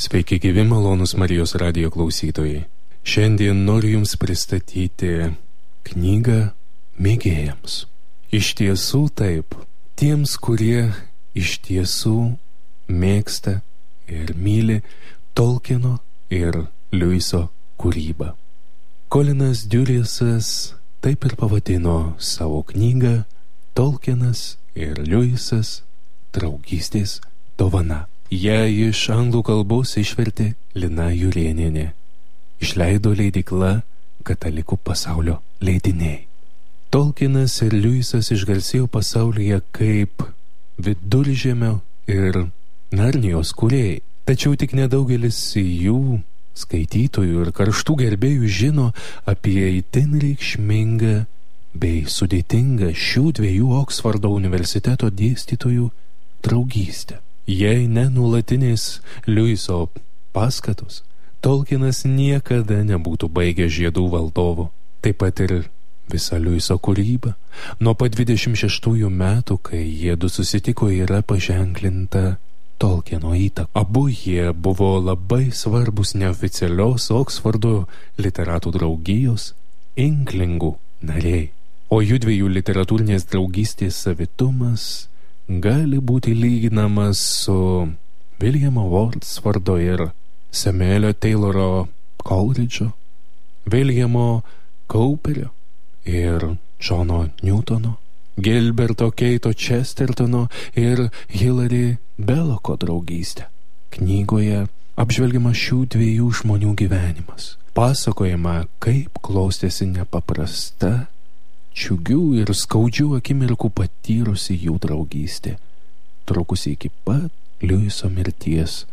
Sveiki gyvi malonūs Marijos radijo klausytojai. Šiandien noriu Jums pristatyti knygą mėgėjams. Iš tiesų taip, tiems, kurie iš tiesų mėgsta ir myli Tolkieno ir Lewiso kūrybą. Colinas Duriesas taip ir pavadino savo knygą Tolkienas ir Lewisas – draugystės dovana. Ją iš anglų kalbos išvertė Lina Jurėnienė. Išleido leidykla Katalikų pasaulio leidiniai. Tolkienas ir Lewisas išgarsėjo pasaulyje kaip Viduržemio ir Narnijos kūrėjai. Tačiau tik nedaugelis jų skaitytojų ir karštų gerbėjų žino apie itin reikšmingą bei sudėtingą šių dviejų Oksfordo universiteto dėstytojų draugystę. Jei ne nuolatinės Lewiso paskatos, Tolkienas niekada nebūtų baigęs Žiedų valdovo. Taip pat ir visa Lewiso kūryba nuo pat 26 metų, kai jiedu susitiko, yra paženklinta Tolkieno įtaka. Abu jie buvo labai svarbus neoficialios Oksfordo literatų draugijos inklingų nariai. O jų dviejų literatūrinės draugystės savitumas gali būti lyginamas su Williamo Wordswordo ir Samuelio Tayloro Coleridge'o, Williamo Cowperio ir Johno Newtono, Gilberto Keito Chestertono ir Hilary Bellocko draugystė. Knygoje apžvelgiama šių dviejų žmonių gyvenimas. Pasakojama, kaip klostėsi nepaprasta, džiugių ir skaudžių akimirkų patyrusi jų draugystė, trukusi iki pat Lewiso mirties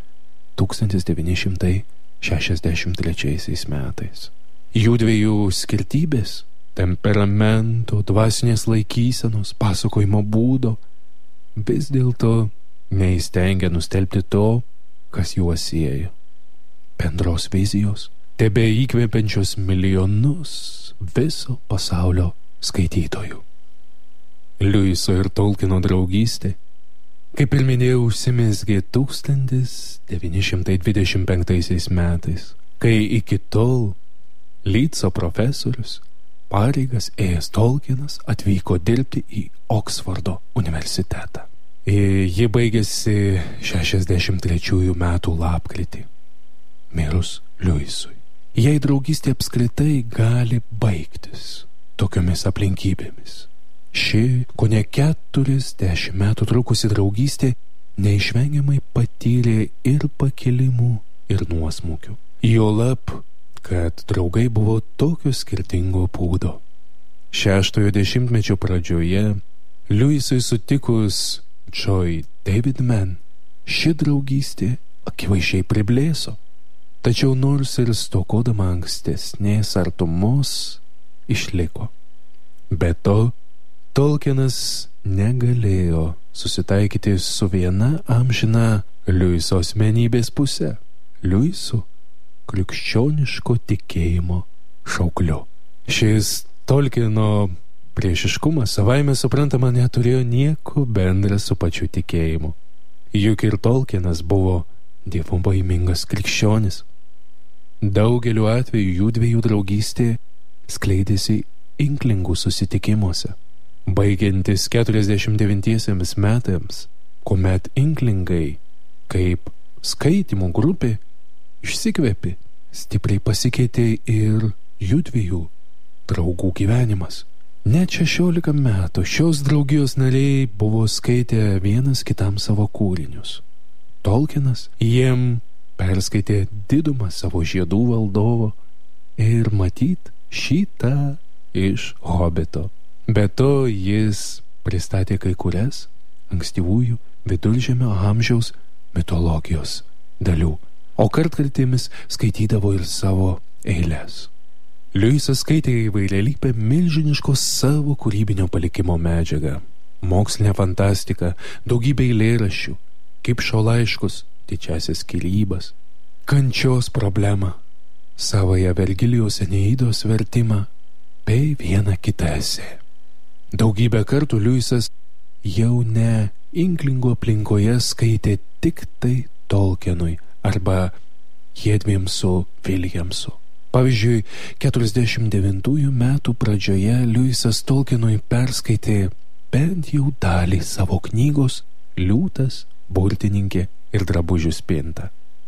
1963 metais. Jų dviejų skirtybės, temperamento, dvasinės laikysenos, pasakojimo būdo vis dėlto neįstengia nustelbti to, kas juos siejo. Bendros vizijos, tebe įkvepiančios milijonus viso pasaulio skaitytojų. Lewiso ir Tolkieno draugystė, kaip ir minėjau, užsimezgė 1925 metais, kai iki tol Leedso profesorius pareigas ėjęs Tolkienas atvyko dirbti į Oksfordo universitetą. Ji baigėsi 63 metų lapkritį, mirus Lewisui. Jei draugystė apskritai gali baigtis tokiomis aplinkybėmis, ši kone 40 metų trukusi draugystė neišvengiamai patyrė ir pakilimų, ir nuosmukių. Juolab, kad draugai buvo tokio skirtingo būdo. 6-ojo dešimtmečio pradžioje Lewisui sutikus Joy Davidman, ši draugystė akivaizdžiai priblėso. Tačiau nors ir stokodama ankstesnės artumos išliko. Be to, Tolkienas negalėjo susitaikyti su viena amžina Lewiso asmenybės puse, Lewisu krikščioniško tikėjimo šaukliu. Šis Tolkieno priešiškumas savaime suprantama neturėjo nieko bendra su pačiu tikėjimu. Juk ir Tolkienas buvo dievobaimingas krikščionis. Daugeliu atveju jų dviejų draugystė skleidėsi inklingų susitikimuose. Baigiantis 49 metams, kuomet inklingai kaip skaitymų grupė išsikvėpė, stipriai pasikeitė ir jų dviejų draugų gyvenimas. Net 16 metų šios draugijos nariai buvo skaitę vienas kitam savo kūrinius. Tolkienas jiem perskaitė didumą savo Žiedų valdovo ir matyt šitą iš Hobito. Be to jis pristatė kai kurias ankstyvųjų Viduržemio amžiaus mitologijos dalių, o kartkartėmis skaitydavo ir savo eiles. Lewisas skaitė įvairialypę milžiniško savo kūrybinio palikimo medžiagą, mokslinę fantastiką, daugybę eilėraščių, Kipšo laiškus, didžiąsias skyrybas, kančios problemą, savąją Vergilijos Eneidos vertimą bei vieną kitą esė. Daugybę kartų Lewisas jau ne inklingų aplinkoje skaitė tik tai Tolkienui arba jiedviem su Viljamsu. Pavyzdžiui, 49 metų pradžioje Liujisas Tolkienui perskaitė bent jau dalį savo knygos Liūtas, burtininkė ir drabužių spinta.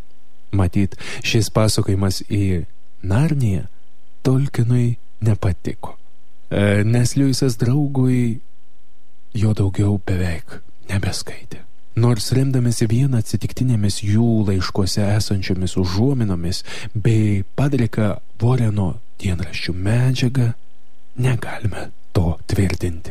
Matyt, šis pasakojimas į Narniją Tolkienui nepatiko, nes Liujisas draugui jo daugiau beveik nebeskaitė. Nors remdamėsi vien atsitiktinėmis jų laiškuose esančiomis užuominomis bei Padrika Voreno dienraščių medžiaga, negalime to tvirtinti.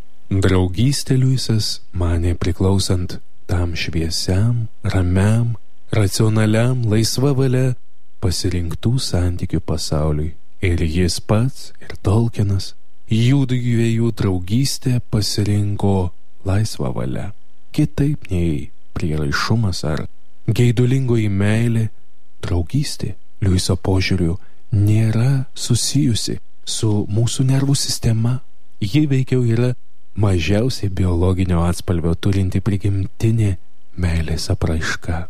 Draugystė Liujisas manė priklausant tam šviesiam, ramiam, racionaliam, laisva valia pasirinktų santykių pasauliui. Ir jis pats, ir Tolkienas, jų dviejų draugystę pasirinko laisvą valią. Kitaip nei prieraišumas ar geidulingoji meilė, draugystė Liujiso požiūriu nėra susijusi su mūsų nervų sistema. Ji veikiau yra mažiausiai biologinio atspalvio turinti prigimtinė meilės apraiška.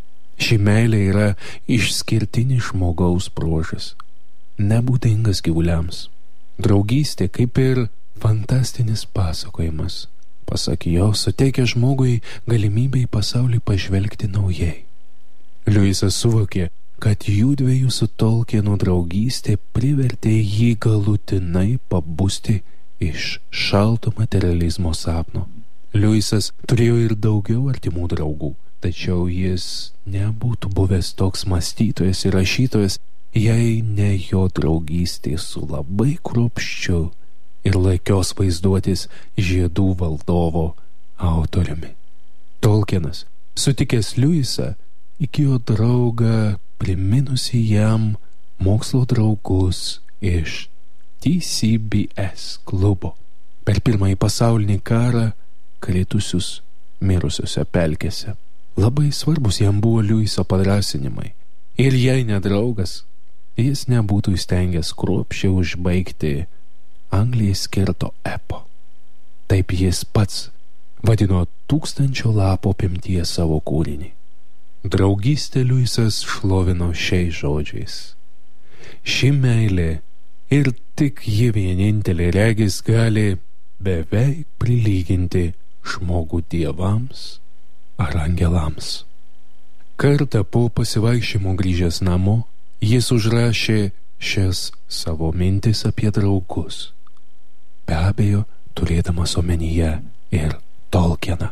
Ši meilė yra išskirtinis žmogaus bruožas, nebūdingas gyvuliams. Draugystė kaip ir fantastinis pasakojimas. Pasak jo, suteikia žmogui galimybę į pasaulį pažvelgti naujai. Liujisas suvokė, kad jų dviejų su Tolkienu draugystė privertė jį galutinai pabusti iš šalto materializmo sapno. Liujisas turėjo ir daugiau artimų draugų, tačiau jis nebūtų buvęs toks mąstytojas ir rašytojas, jei ne jo draugystė su labai kruopščiu ir laikios vaizduotės žiedų valdovo autoriumi. Tolkienas, sutikęs Liujisą, įgijo draugą, priminusi jam mokslo draugus iš TCBS klubo. Per Pirmąjį pasaulinį karą kritusius mirusiuose pelkėse. Labai svarbus jam buvo Liujiso padrąsinimai. Ir jei ne draugas, jis nebūtų įstengęs kruopščiai užbaigti Anglijai skirto epo. Taip jis pats vadino 1000 lapų apimties savo kūrinį. Draugystę Liujisas šlovino šiais žodžiais. Ši meilė ir tik ji vienintelė regis gali beveik prilyginti žmogų dievams ar angelams. Kartą po pasivaikščiojimo grįžęs namo, jis užrašė šias savo mintis apie draugus, be abejo turėdamas omenyje ir Tolkieną.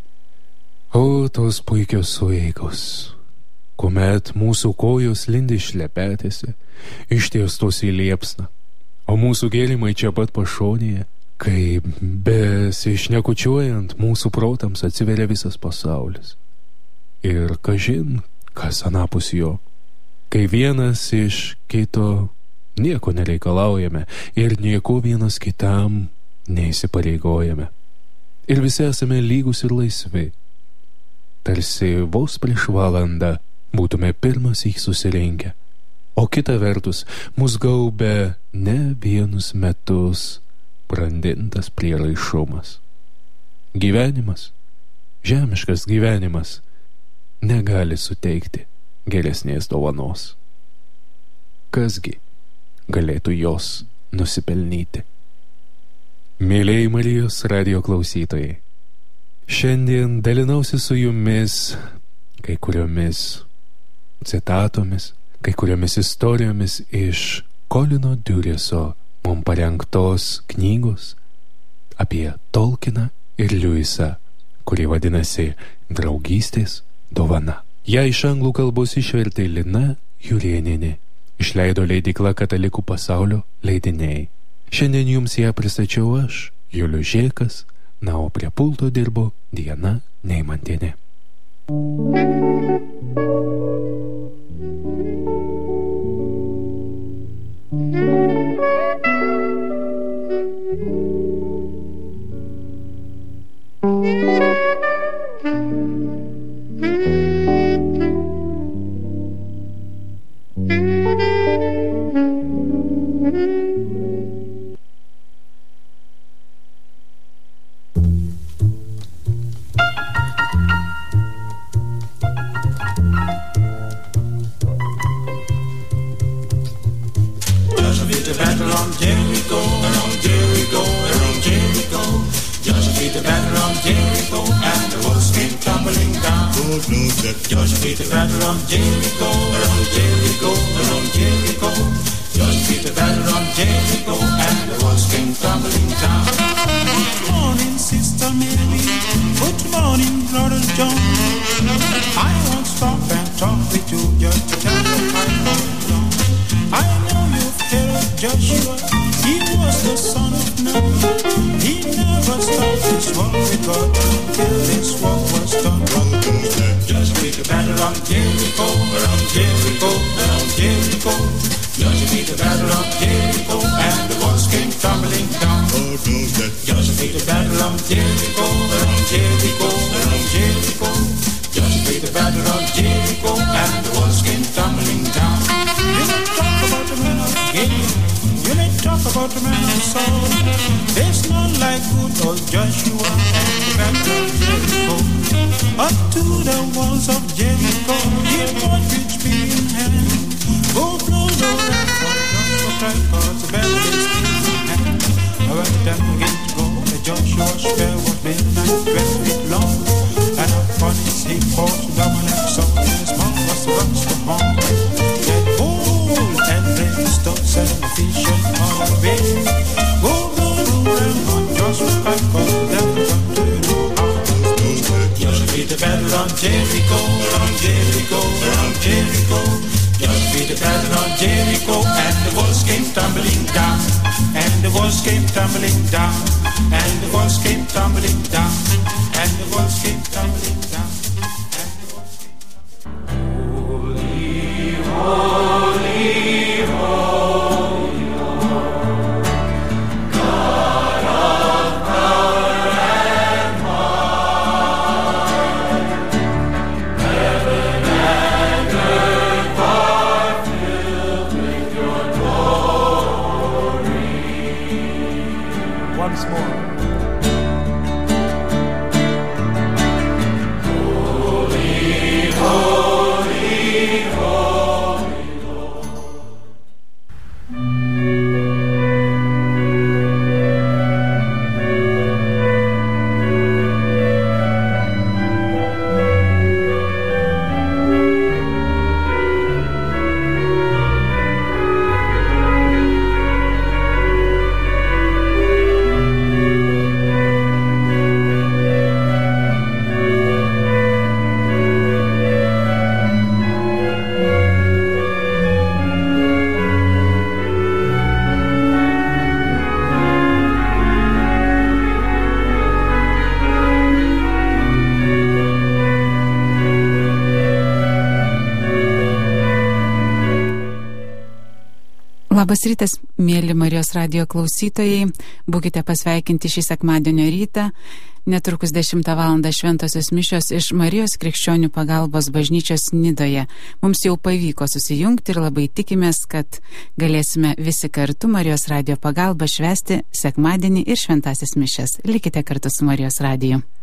O tos puikios sueigos, kuomet mūsų kojos lindi šlepetėse, ištiestos į liepsną, o mūsų gėrimai čia pat pašonėje, kai besišnekučiuojant mūsų protams atsiveria visas pasaulis. Ir kažin, kas anapus jo, kai vienas iš kito nieko nereikalaujame ir nieko vienas kitam neįsipareigojame. Ir visi esame lygus ir laisvi. Tarsi vos prieš valandą būtume pirmąsyk susirinkę, o kita vertus mus gaubia ne vienus metus brandintas prieraišumas. Gyvenimas, žemiškas gyvenimas, negali suteikti geresnės dovanos. Kasgi galėtų jos nusipelnyti? Mėlieji Marijos radijo klausytojai, šiandien dalinausi su jumis kai kuriomis citatomis, kai kuriomis istorijomis iš Kolino Dureso mums parengtos knygos apie Tolkieną ir Liujisą, kuri vadinasi Draugystės dovana. Ją iš anglų kalbos išvertė Lina Jurėnienė, išleido leidykla Katalikų pasaulio leidiniai. Šiandien jums ją pristačiau aš, Julius Žėkas, na o prie pulto dirbo Diana Neimantienė. knows that Joshua beat the battle around Jericho, around Jericho, around Jericho. Joshua beat the battle around Jericho, and the walls came tumbling down. Good morning, Sister Mary. Good morning, Brother John. I won't stop and talk with you just to tell you how I'm going on. I know you've heard of Joshua. He was the son of Nun. He never stopped his walk with God until his walk was done. Joshua beat the battle around Jericho, around Jericho, around Jericho. Joshua beat the battle around Jericho, and the walls came tumbling down. Joshua beat the battle around Jericho, around Jericho, around Jericho. Joshua beat the battle around Jericho, and the walls came tumbling down. You may talk about the man of Gideon, you may talk about the man of Saul. There's none like good old Joshua and the battle of Jericho. Up to the walls of Jericho, he brought rich men in hand. Go blow the red for Joshua cried, cause the battle is in hand. When the devil began to go, the Joshua spell was midnight, 12 feet long. And upon his he fought double-edged sword, and his mouth was the rocks from home. Yet gold and brimstones and fish and all the way. Go blow the red on Joshua cried, cause the devil got to know how. Joshua beat the battle on Jericho, around Jericho, around Jericho. Joshua beat the battle on Jericho, and the walls came tumbling down, and the walls came tumbling down, and the walls came tumbling down, and the walls came tumbling down, and the walls came tumbling down. Holy, holy, holy Lord, God of power and might, heaven and earth are filled with your glory. Once more. Holy, holy, holy Lord. Labas rytas, mėly Marijos radijo klausytojai, būkite pasveikinti šį sekmadienio rytą. Netrukus 10 val. Šventosios mišios iš Marijos krikščionių pagalbos bažnyčios Nidoje. Mums jau pavyko susijungti ir labai tikimės, kad galėsime visi kartu Marijos radijo pagalbą švęsti sekmadienį ir šventąsias mišias. Likite kartu su Marijos radiju.